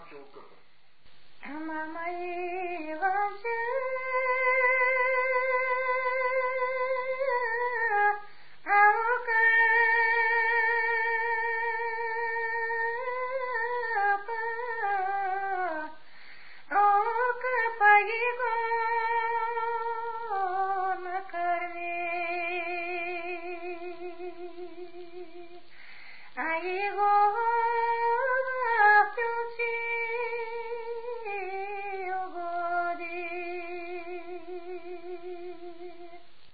cho cơ. Amamai vase auka auka pagigo na karne aigo